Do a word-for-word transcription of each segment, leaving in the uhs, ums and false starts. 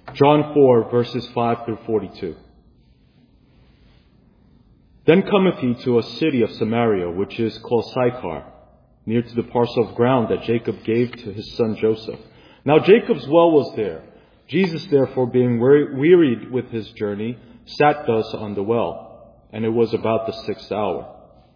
John four, verses five through forty-two. Then cometh he to a city of Samaria, which is called Sychar, near to the parcel of ground that Jacob gave to his son Joseph. Now Jacob's well was there. Jesus, therefore, being wearied with his journey, sat thus on the well, and it was about the sixth hour.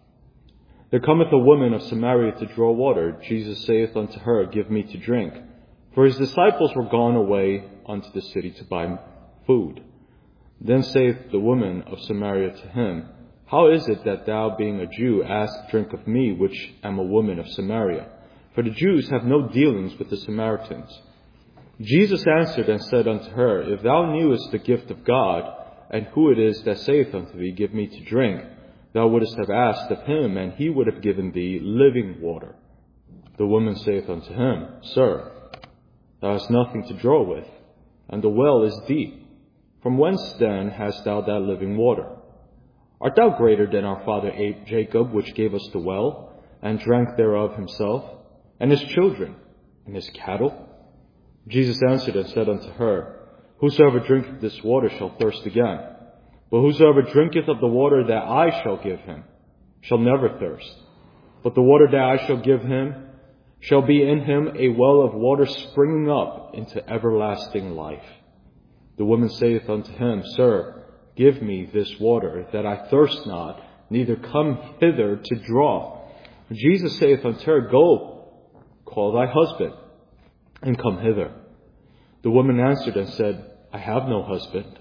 There cometh a woman of Samaria to draw water. Jesus saith unto her, Give me to drink. For his disciples were gone away unto the city to buy food. Then saith the woman of Samaria to him, How is it that thou, being a Jew, ask drink of me, which am a woman of Samaria? For the Jews have no dealings with the Samaritans. Jesus answered and said unto her, If thou knewest the gift of God, and who it is that saith unto thee, Give me to drink, thou wouldest have asked of him, and he would have given thee living water. The woman saith unto him, Sir, thou hast nothing to draw with, and the well is deep. From whence then hast thou that living water? Art thou greater than our father Jacob, which gave us the well, and drank thereof himself, and his children, and his cattle? Jesus answered and said unto her, Whosoever drinketh this water shall thirst again. But whosoever drinketh of the water that I shall give him shall never thirst. But the water that I shall give him shall be in him a well of water springing up into everlasting life. The woman saith unto him, Sir, give me this water, that I thirst not, neither come hither to draw. Jesus saith unto her, Go, call thy husband, and come hither. The woman answered and said, I have no husband.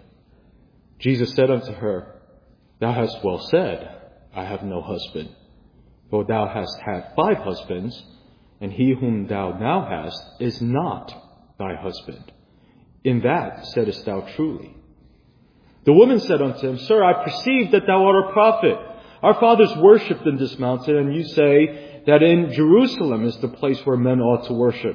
Jesus said unto her, Thou hast well said, I have no husband. For thou hast had five husbands, and he whom thou now hast is not thy husband. In that saidst thou truly. The woman said unto him, Sir, I perceive that thou art a prophet. Our fathers worshipped in this mountain, and you say that in Jerusalem is the place where men ought to worship.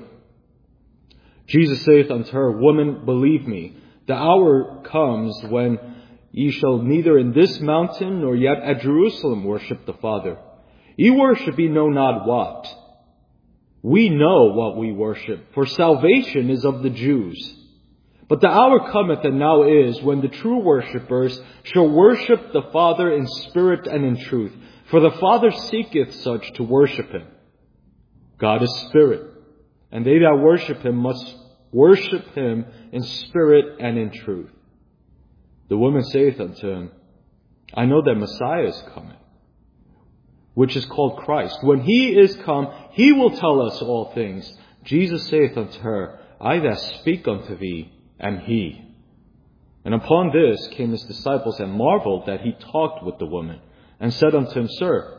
Jesus saith unto her, Woman, believe me, the hour comes when ye shall neither in this mountain nor yet at Jerusalem worship the Father. Ye worship ye know not what. We know what we worship, for salvation is of the Jews. But the hour cometh, and now is, when the true worshippers shall worship the Father in spirit and in truth. For the Father seeketh such to worship him. God is spirit, and they that worship him must worship him in spirit and in truth. The woman saith unto him, I know that Messiah is coming, which is called Christ. When he is come, he will tell us all things. Jesus saith unto her, I that speak unto thee am he. And upon this came his disciples and marveled that he talked with the woman, and said unto him, Sir,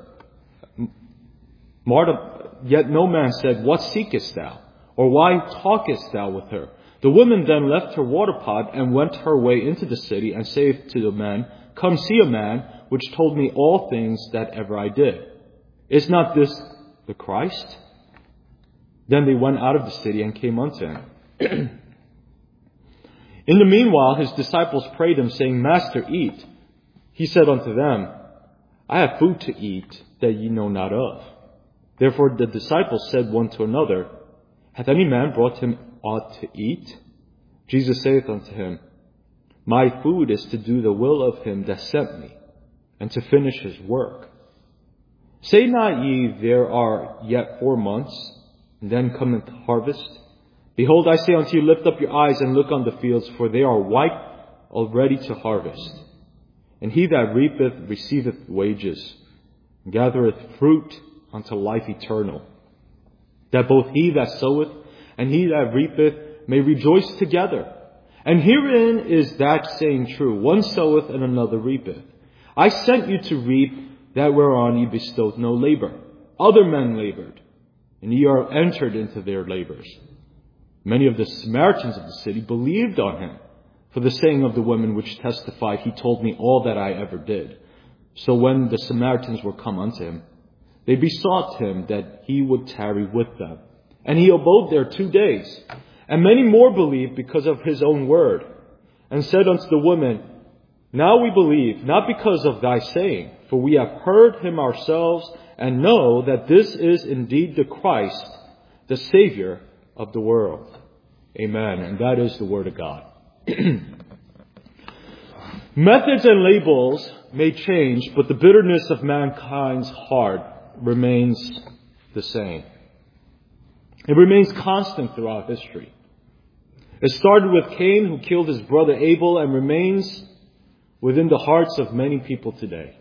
Martha, yet no man said, What seekest thou? Or why talkest thou with her? The woman then left her water pot and went her way into the city, and saith to the man, Come see a man which told me all things that ever I did. Is not this the Christ? Then they went out of the city and came unto him. In the meanwhile, his disciples prayed him, saying, Master, eat. He said unto them, I have food to eat that ye know not of. Therefore the disciples said one to another, Hath any man brought him aught to eat? Jesus saith unto him, My food is to do the will of him that sent me, and to finish his work. Say not ye, There are yet four months, and then cometh harvest? Behold, I say unto you, Lift up your eyes and look on the fields, for they are white already to harvest. And he that reapeth receiveth wages, and gathereth fruit unto life eternal, that both he that soweth and he that reapeth may rejoice together. And herein is that saying true, One soweth and another reapeth. I sent you to reap that whereon ye bestowed no labor. Other men labored, and ye are entered into their labors. Many of the Samaritans of the city believed on him, for the saying of the women which testified, He told me all that I ever did. So when the Samaritans were come unto him, they besought him that he would tarry with them. And he abode there two days. And many more believed because of his own word, and said unto the woman, Now we believe, not because of thy saying, for we have heard him ourselves, and know that this is indeed the Christ, the Savior of the world. Amen. And that is the word of God. Methods and labels may change, but the bitterness of mankind's heart remains the same. It remains constant throughout history. It started with Cain, who killed his brother Abel, and remains within the hearts of many people today.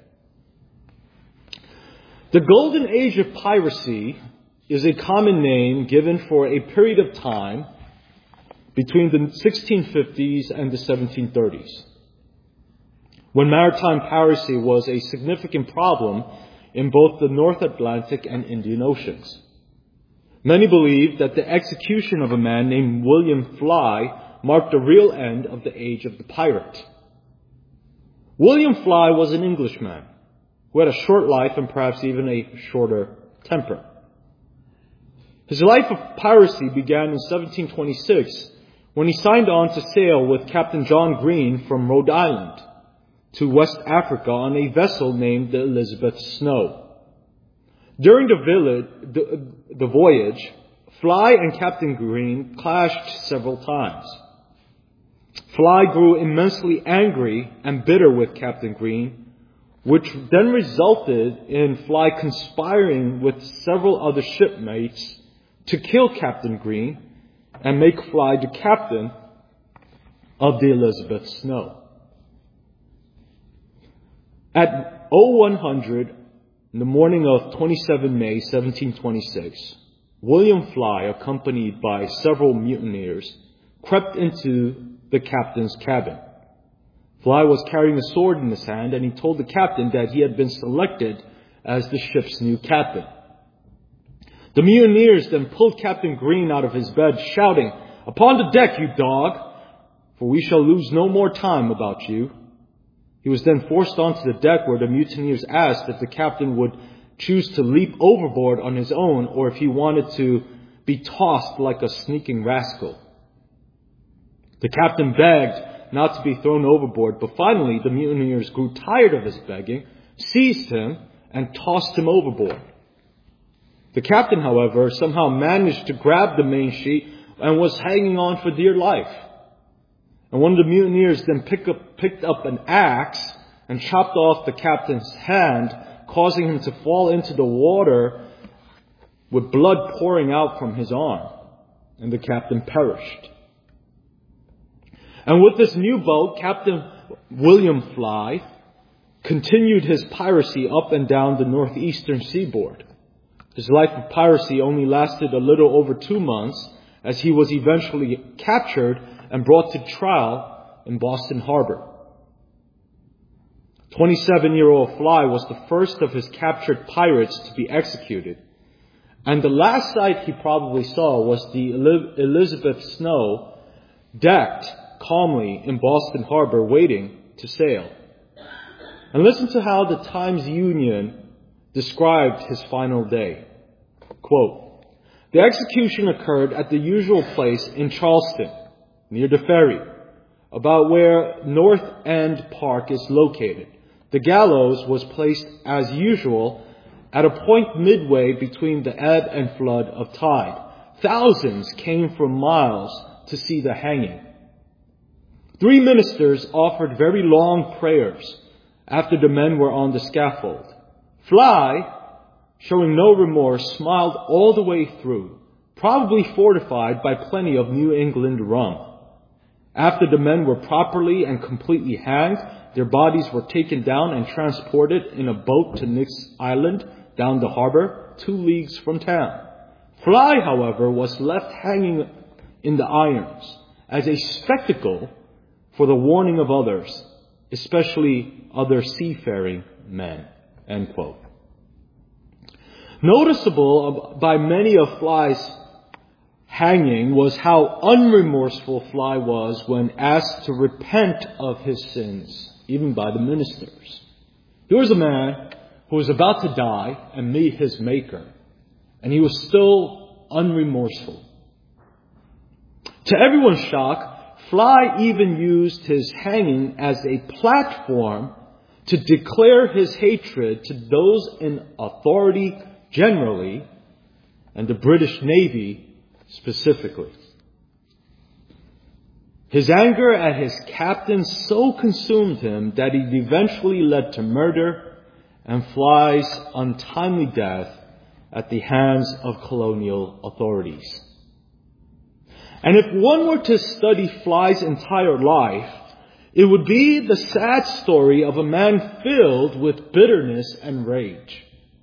The golden age of piracy is a common name given for a period of time between the sixteen fifties and the seventeen thirties, when maritime piracy was a significant problem in both the North Atlantic and Indian Oceans. Many believe that the execution of a man named William Fly marked the real end of the age of the pirate. William Fly was an Englishman who had a short life and perhaps even a shorter temper. His life of piracy began in seventeen twenty-six when he signed on to sail with Captain John Green from Rhode Island to West Africa on a vessel named the Elizabeth Snow. During the, village, the, the voyage, Fly and Captain Green clashed several times. Fly grew immensely angry and bitter with Captain Green, which then resulted in Fly conspiring with several other shipmates to kill Captain Green and make Fly the captain of the Elizabeth Snow. At oh one hundred, in the morning of the twenty-seventh of May, seventeen twenty-six, William Fly, accompanied by several mutineers, crept into the captain's cabin. Fly was carrying a sword in his hand, and he told the captain that he had been selected as the ship's new captain. The mutineers then pulled Captain Green out of his bed, shouting, "Upon the deck, you dog, for we shall lose no more time about you." He was then forced onto the deck, where the mutineers asked if the captain would choose to leap overboard on his own or if he wanted to be tossed like a sneaking rascal. The captain begged not to be thrown overboard, but finally the mutineers grew tired of his begging, seized him, and tossed him overboard. The captain, however, somehow managed to grab the main sheet and was hanging on for dear life. And one of the mutineers then pick up, picked up an axe and chopped off the captain's hand, causing him to fall into the water with blood pouring out from his arm. And the captain perished. And with this new boat, Captain William Fly continued his piracy up and down the northeastern seaboard. His life of piracy only lasted a little over two months, as he was eventually captured and brought to trial in Boston Harbor. twenty-seven-year-old Fly was the first of his captured pirates to be executed, and the last sight he probably saw was the Elizabeth Snow decked calmly in Boston Harbor, waiting to sail. And listen to how the Times-Union described his final day. Quote, "The execution occurred at the usual place in Charleston, near the ferry, about where North End Park is located. The gallows was placed as usual at a point midway between the ebb and flood of tide. Thousands came from miles to see the hanging. Three ministers offered very long prayers after the men were on the scaffold. Fly, showing no remorse, smiled all the way through, probably fortified by plenty of New England rum. After the men were properly and completely hanged, their bodies were taken down and transported in a boat to Nick's Island down the harbor, two leagues from town. Fly, however, was left hanging in the irons as a spectacle for the warning of others, especially other seafaring men." End quote. Noticeable by many of Fly's hanging was how unremorseful Fly was when asked to repent of his sins, even by the ministers. Here was a man who was about to die and meet his Maker, and he was still unremorseful. To everyone's shock, Fly even used his hanging as a platform to declare his hatred to those in authority generally, and the British Navy specifically. His anger at his captain so consumed him that it eventually led to murder and Fly's untimely death at the hands of colonial authorities. And if one were to study Fly's entire life, it would be the sad story of a man filled with bitterness and rage.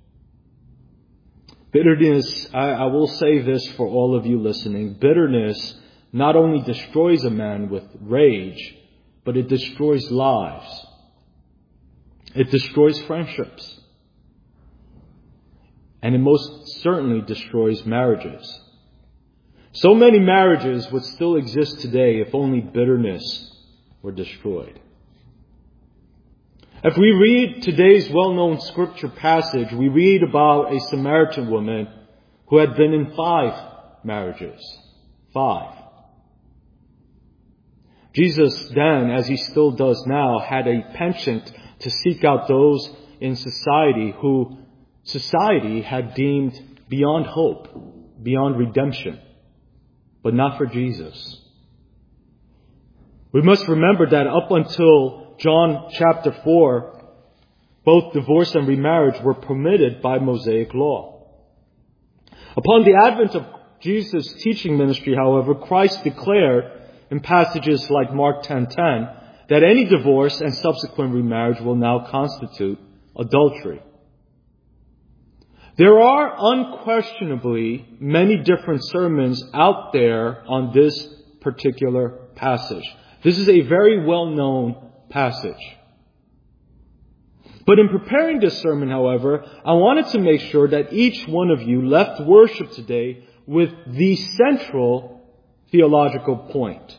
Bitterness, I, I will say this for all of you listening, bitterness not only destroys a man with rage, but it destroys lives. It destroys friendships. And it most certainly destroys marriages. So many marriages would still exist today if only bitterness were destroyed. If we read today's well-known scripture passage, we read about a Samaritan woman who had been in five marriages. Five. Jesus then, as he still does now, had a penchant to seek out those in society who society had deemed beyond hope, beyond redemption, but not for Jesus. We must remember that up until John chapter four, both divorce and remarriage were permitted by Mosaic law. Upon the advent of Jesus' teaching ministry, however, Christ declared in passages like Mark ten ten that any divorce and subsequent remarriage will now constitute adultery. There are unquestionably many different sermons out there on this particular passage. This is a very well-known passage. But in preparing this sermon, however, I wanted to make sure that each one of you left worship today with the central theological point.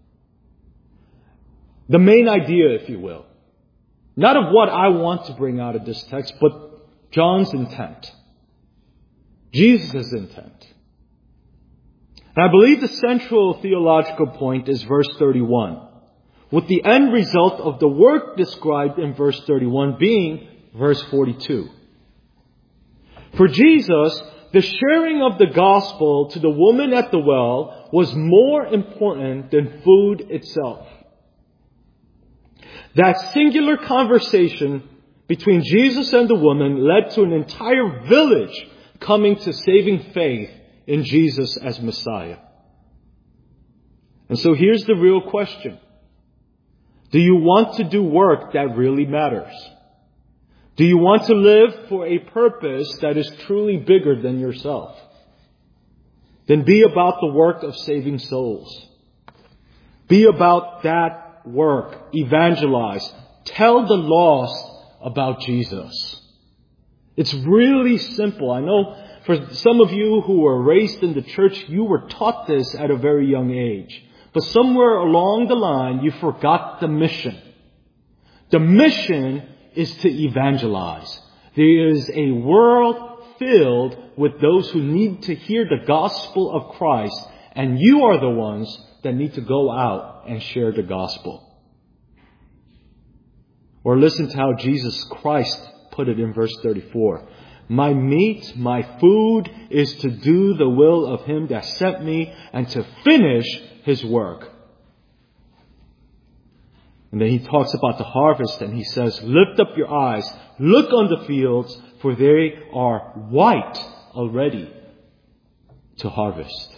The main idea, if you will. Not of what I want to bring out of this text, but John's intent. Jesus' intent. And I believe the central theological point is verse thirty-one, with the end result of the work described in verse thirty-one being verse forty-two. For Jesus, the sharing of the gospel to the woman at the well was more important than food itself. That singular conversation between Jesus and the woman led to an entire village coming to saving faith in Jesus as Messiah. And so here's the real question. Do you want to do work that really matters? Do you want to live for a purpose that is truly bigger than yourself? Then be about the work of saving souls. Be about that work. Evangelize. Tell the lost about Jesus. It's really simple. I know for some of you who were raised in the church, you were taught this at a very young age. But somewhere along the line, you forgot the mission. The mission is to evangelize. There is a world filled with those who need to hear the gospel of Christ, and you are the ones that need to go out and share the gospel. Or listen to how Jesus Christ put it in verse thirty-four. My meat, my food is to do the will of him that sent me and to finish his work. And then he talks about the harvest and he says, lift up your eyes, look on the fields, for they are white already to harvest.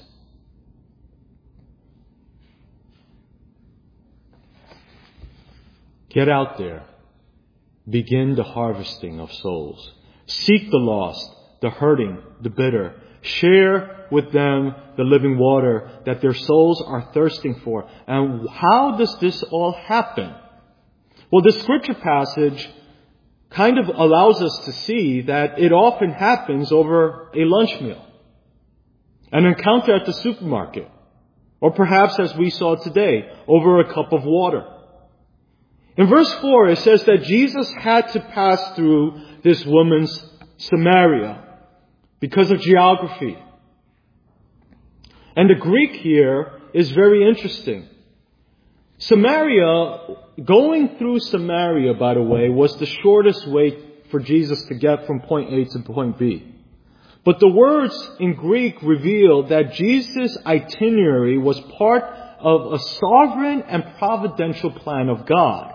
Get out there. Begin the harvesting of souls. Seek the lost, the hurting, the bitter. Share with them the living water that their souls are thirsting for. And how does this all happen? Well, the scripture passage kind of allows us to see that it often happens over a lunch meal, an encounter at the supermarket, or perhaps, as we saw today, over a cup of water. In verse four, it says that Jesus had to pass through this woman's Samaria because of geography. And the Greek here is very interesting. Samaria, going through Samaria, by the way, was the shortest way for Jesus to get from point A to point B. But the words in Greek reveal that Jesus' itinerary was part of a sovereign and providential plan of God.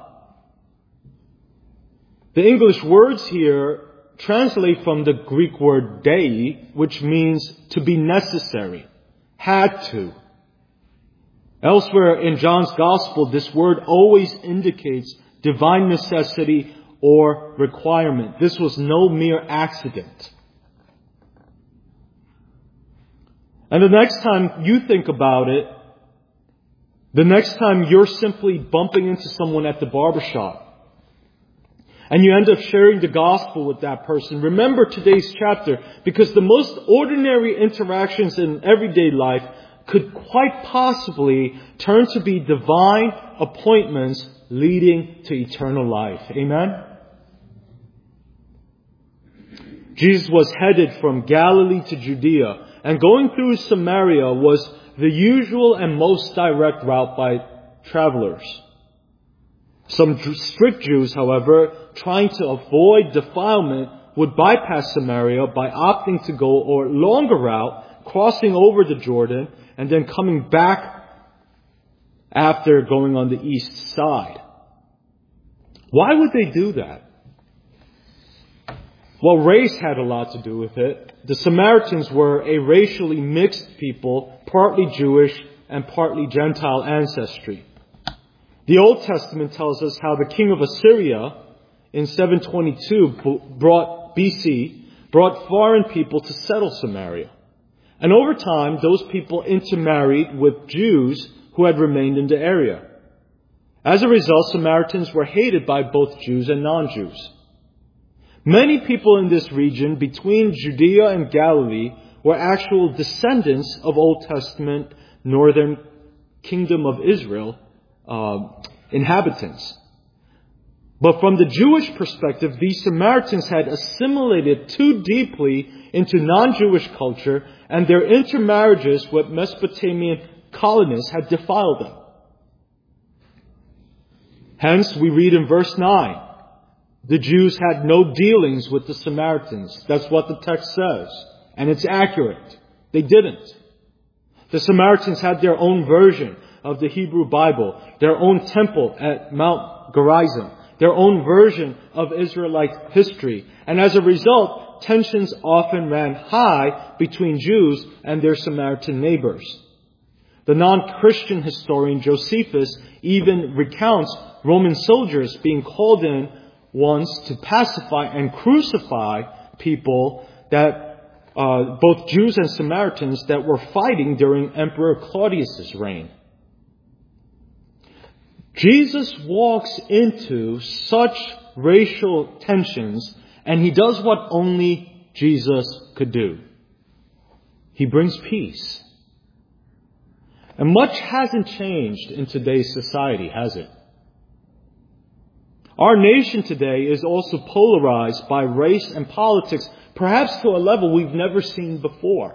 The English words here translate from the Greek word dei, which means to be necessary, had to. Elsewhere in John's Gospel, this word always indicates divine necessity or requirement. This was no mere accident. And the next time you think about it, the next time you're simply bumping into someone at the barbershop, and you end up sharing the gospel with that person, remember today's chapter, because the most ordinary interactions in everyday life could quite possibly turn to be divine appointments leading to eternal life. Amen? Jesus was headed from Galilee to Judea, and going through Samaria was the usual and most direct route by travelers. Some strict Jews, however, trying to avoid defilement, would bypass Samaria by opting to go a longer route, crossing over the Jordan, and then coming back after going on the east side. Why would they do that? Well, race had a lot to do with it. The Samaritans were a racially mixed people, partly Jewish and partly Gentile ancestry. The Old Testament tells us how the king of Assyria in seven twenty-two brought B C brought foreign people to settle Samaria. And over time, those people intermarried with Jews who had remained in the area. As a result, Samaritans were hated by both Jews and non-Jews. Many people in this region between Judea and Galilee were actual descendants of Old Testament northern kingdom of Israel uh, inhabitants. But from the Jewish perspective, these Samaritans had assimilated too deeply into non-Jewish culture, and their intermarriages with Mesopotamian colonists had defiled them. Hence, we read in verse nine, the Jews had no dealings with the Samaritans. That's what the text says. And it's accurate. They didn't. The Samaritans had their own version of the Hebrew Bible, their own temple at Mount Gerizim, their own version of Israelite history. And as a result, tensions often ran high between Jews and their Samaritan neighbors. The non-Christian historian Josephus even recounts Roman soldiers being called in once to pacify and crucify people that uh, both Jews and Samaritans that were fighting during Emperor Claudius's reign. Jesus walks into such racial tensions, and he does what only Jesus could do. He brings peace. And much hasn't changed in today's society, has it? Our nation today is also polarized by race and politics, perhaps to a level we've never seen before.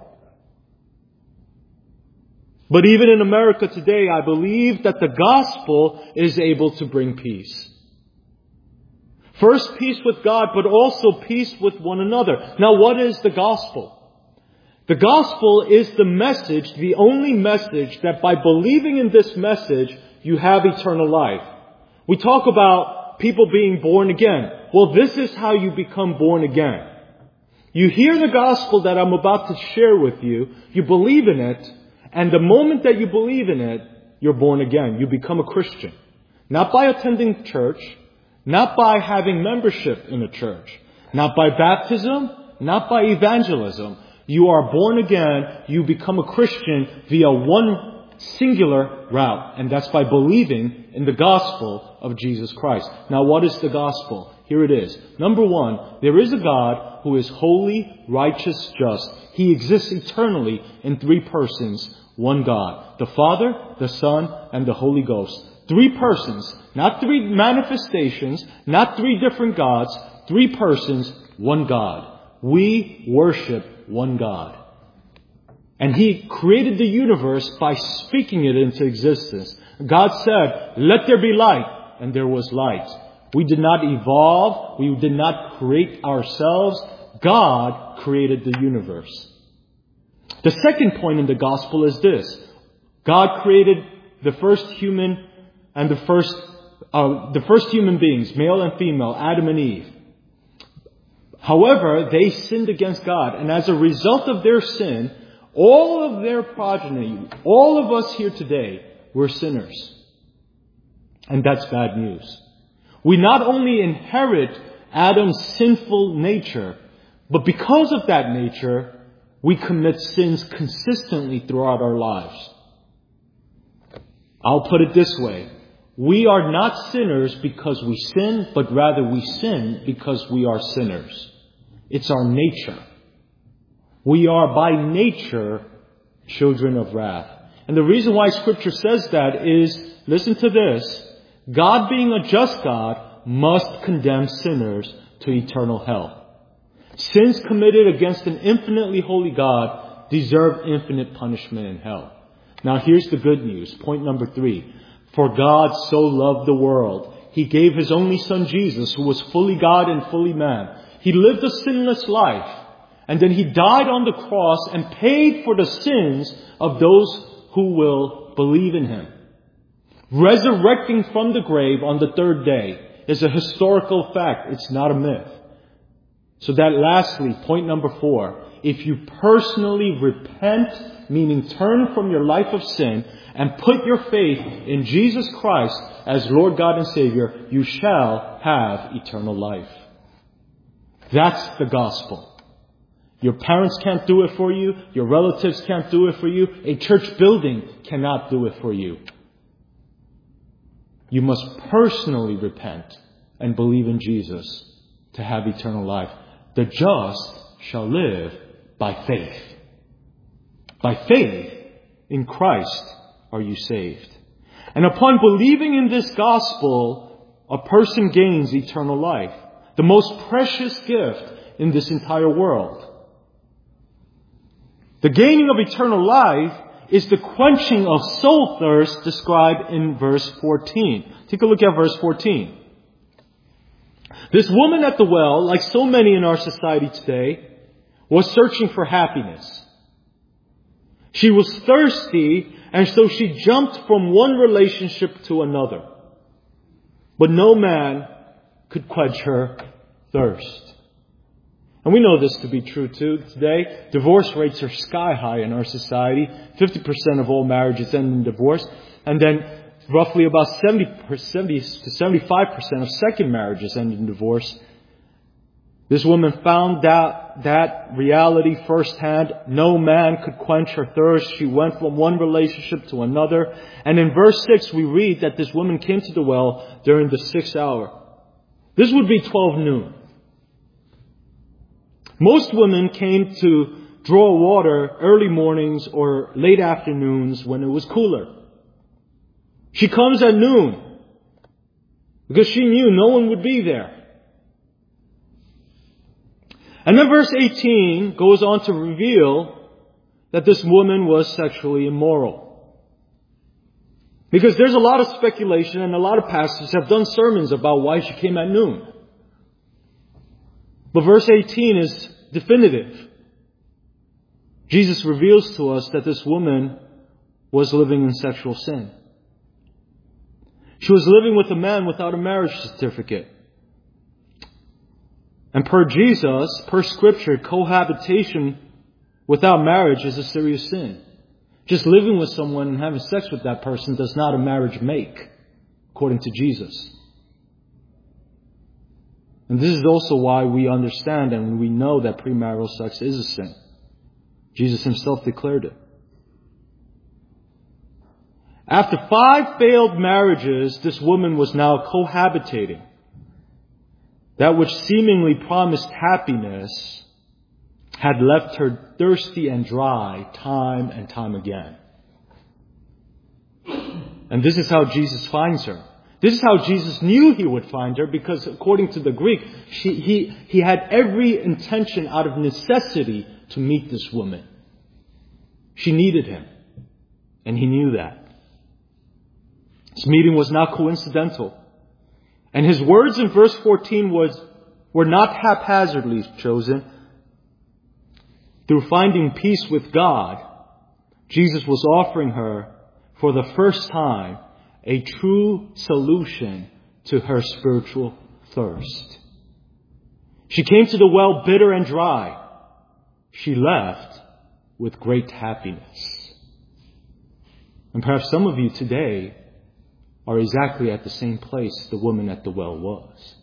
But even in America today, I believe that the gospel is able to bring peace. First, peace with God, but also peace with one another. Now, what is the gospel? The gospel is the message, the only message that by believing in this message, you have eternal life. We talk about people being born again. Well, this is how you become born again. You hear the gospel that I'm about to share with you, you believe in it, and the moment that you believe in it, you're born again. You become a Christian. Not by attending church, not by having membership in a church, not by baptism, not by evangelism. You are born again. You become a Christian via one singular route, and that's by believing in the gospel of Jesus Christ. Now, what is the gospel? Here it is. Number one, there is a God who is holy, righteous, just. He exists eternally in three persons, one God. The Father, the Son, and the Holy Ghost. Three persons, not three manifestations, not three different gods, three persons, one God. We worship one God. And He created the universe by speaking it into existence. God said, "Let there be light," and there was light. We did not evolve. We did not create ourselves. God created the universe. The second point in the gospel is this. God created the first human and the first, uh, the first human beings, male and female, Adam and Eve. However, they sinned against God, and as a result of their sin, all of their progeny, all of us here today, we're sinners. And that's bad news. We not only inherit Adam's sinful nature, but because of that nature, we commit sins consistently throughout our lives. I'll put it this way. We are not sinners because we sin, but rather we sin because we are sinners. It's our nature. We are by nature children of wrath. And the reason why Scripture says that is, listen to this, God being a just God must condemn sinners to eternal hell. Sins committed against an infinitely holy God deserve infinite punishment in hell. Now here's the good news. Point number three. For God so loved the world, He gave His only Son Jesus, who was fully God and fully man. He lived a sinless life. And then He died on the cross and paid for the sins of those who will believe in Him. Resurrecting from the grave on the third day is a historical fact. It's not a myth. So that lastly, point number four, if you personally repent, meaning turn from your life of sin and put your faith in Jesus Christ as Lord God and Savior, you shall have eternal life. That's the gospel. Your parents can't do it for you. Your relatives can't do it for you. A church building cannot do it for you. You must personally repent and believe in Jesus to have eternal life. The just shall live by faith. By faith in Christ are you saved. And upon believing in this gospel, a person gains eternal life, the most precious gift in this entire world. The gaining of eternal life is the quenching of soul thirst described in verse fourteen. Take a look at verse fourteen. This woman at the well, like so many in our society today, was searching for happiness. She was thirsty, and so she jumped from one relationship to another. But no man could quench her thirst. And we know this to be true too today. Divorce rates are sky high in our society. fifty percent of all marriages end in divorce. And then roughly about seventy to seventy-five percent of second marriages end in divorce. This woman found that, that reality firsthand. No man could quench her thirst. She went from one relationship to another. And in verse six we read that this woman came to the well during the sixth hour. This would be twelve noon. Most women came to draw water early mornings or late afternoons when it was cooler. She comes at noon because she knew no one would be there. And then verse eighteen goes on to reveal that this woman was sexually immoral. Because there's a lot of speculation and a lot of pastors have done sermons about why she came at noon. But verse eighteen is definitive. Jesus reveals to us that this woman was living in sexual sin. She was living with a man without a marriage certificate. And per Jesus, per Scripture, cohabitation without marriage is a serious sin. Just living with someone and having sex with that person does not a marriage make, according to Jesus. And this is also why we understand and we know that premarital sex is a sin. Jesus Himself declared it. After five failed marriages, this woman was now cohabitating. That which seemingly promised happiness had left her thirsty and dry time and time again. And this is how Jesus finds her. This is how Jesus knew He would find her, because according to the Greek, she, he, he had every intention out of necessity to meet this woman. She needed Him, and He knew that. This meeting was not coincidental. And His words in verse fourteen was, were not haphazardly chosen. Through finding peace with God, Jesus was offering her for the first time, a true solution to her spiritual thirst. She came to the well bitter and dry. She left with great happiness. And perhaps some of you today are exactly at the same place the woman at the well was.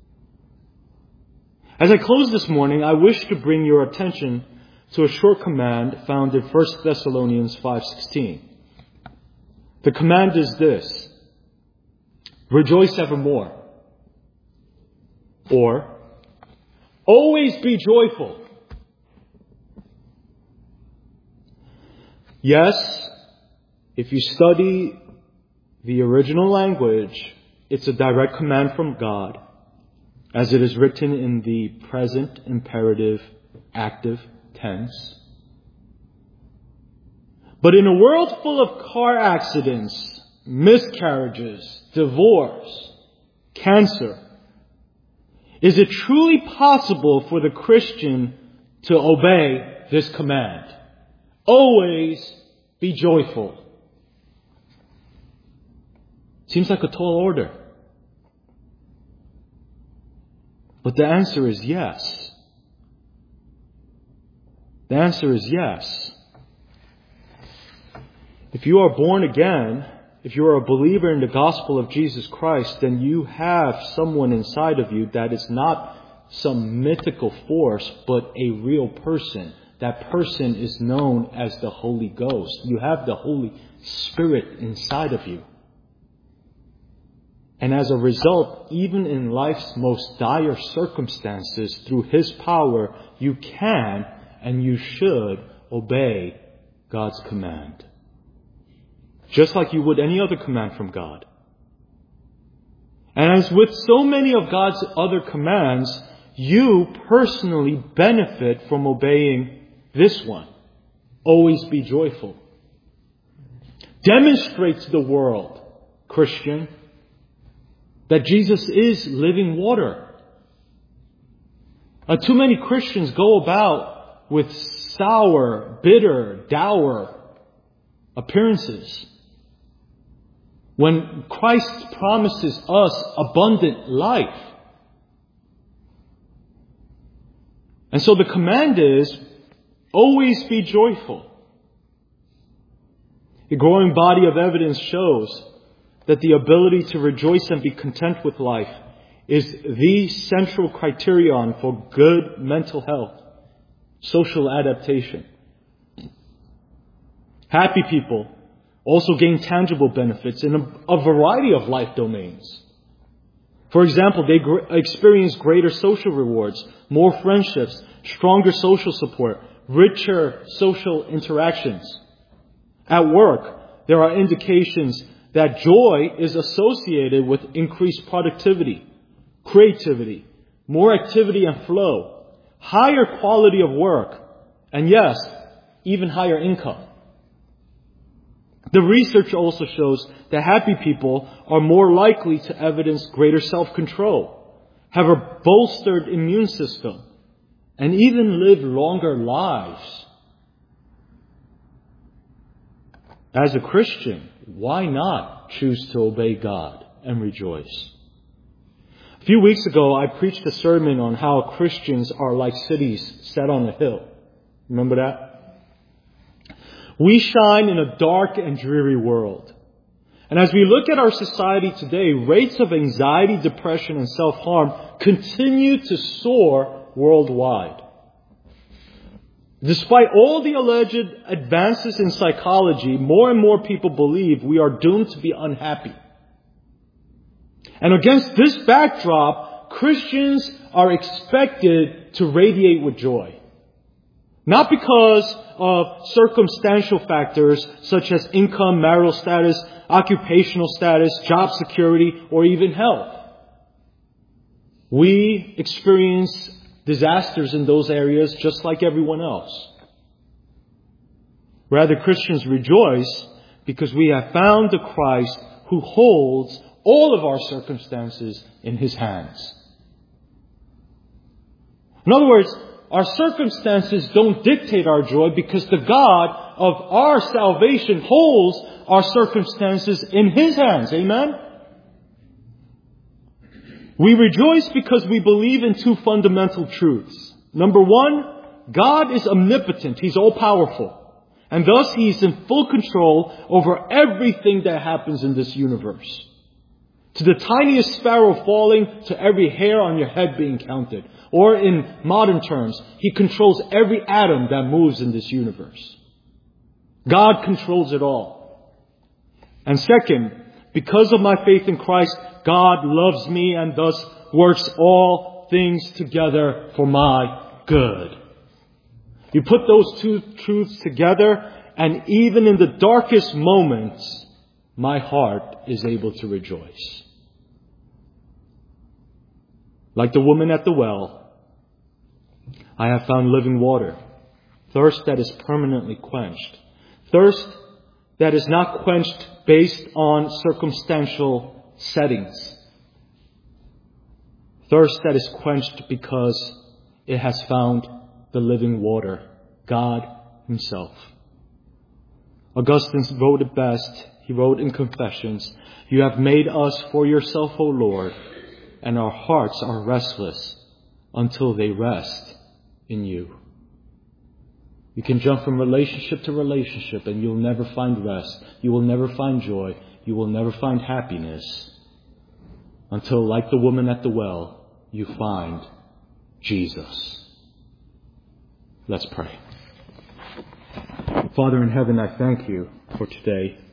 As I close this morning, I wish to bring your attention to a short command found in First Thessalonians five sixteen. The command is this: rejoice evermore. Or, always be joyful. Yes, if you study the original language, it's a direct command from God, as it is written in the present imperative active tense. But in a world full of car accidents, miscarriages, divorce, cancer, is it truly possible for the Christian to obey this command? Always be joyful. Seems like a tall order. But the answer is yes. The answer is yes. If you are born again, if you are a believer in the gospel of Jesus Christ, then you have someone inside of you that is not some mythical force, but a real person. That person is known as the Holy Ghost. You have the Holy Spirit inside of you. And as a result, even in life's most dire circumstances, through His power, you can and you should obey God's command. Just like you would any other command from God. And as with so many of God's other commands, you personally benefit from obeying this one. Always be joyful. Demonstrate to the world, Christian, that Jesus is living water. Uh, too many Christians go about with sour, bitter, dour appearances, when Christ promises us abundant life. And so the command is, always be joyful. A growing body of evidence shows that the ability to rejoice and be content with life is the central criterion for good mental health, social adaptation. Happy people also gain tangible benefits in a, a variety of life domains. For example, they gr- experience greater social rewards, more friendships, stronger social support, richer social interactions. At work, there are indications that joy is associated with increased productivity, creativity, more activity and flow, higher quality of work, and yes, even higher income. The research also shows that happy people are more likely to evidence greater self-control, have a bolstered immune system, and even live longer lives. As a Christian, why not choose to obey God and rejoice? A few weeks ago, I preached a sermon on how Christians are like cities set on a hill. Remember that? We shine in a dark and dreary world. And as we look at our society today, rates of anxiety, depression, and self-harm continue to soar worldwide. Despite all the alleged advances in psychology, more and more people believe we are doomed to be unhappy. And against this backdrop, Christians are expected to radiate with joy. Not because of circumstantial factors such as income, marital status, occupational status, job security, or even health. We experience disasters in those areas just like everyone else. Rather, Christians rejoice because we have found the Christ who holds all of our circumstances in His hands. In other words, our circumstances don't dictate our joy because the God of our salvation holds our circumstances in His hands. Amen? We rejoice because we believe in two fundamental truths. Number one, God is omnipotent. He's all-powerful. And thus He's in full control over everything that happens in this universe. To the tiniest sparrow falling, to every hair on your head being counted. Or in modern terms, He controls every atom that moves in this universe. God controls it all. And second, because of my faith in Christ, God loves me and thus works all things together for my good. You put those two truths together, and even in the darkest moments, my heart is able to rejoice. Like the woman at the well, I have found living water, thirst that is permanently quenched, thirst that is not quenched based on circumstantial settings, thirst that is quenched because it has found the living water, God Himself. Augustine wrote it best. He wrote in Confessions, "You have made us for yourself, O Lord, and our hearts are restless until they rest in you." You can jump from relationship to relationship and you'll never find rest. You will never find joy. You will never find happiness until, like the woman at the well, you find Jesus. Let's pray. Father in heaven, I thank You for today.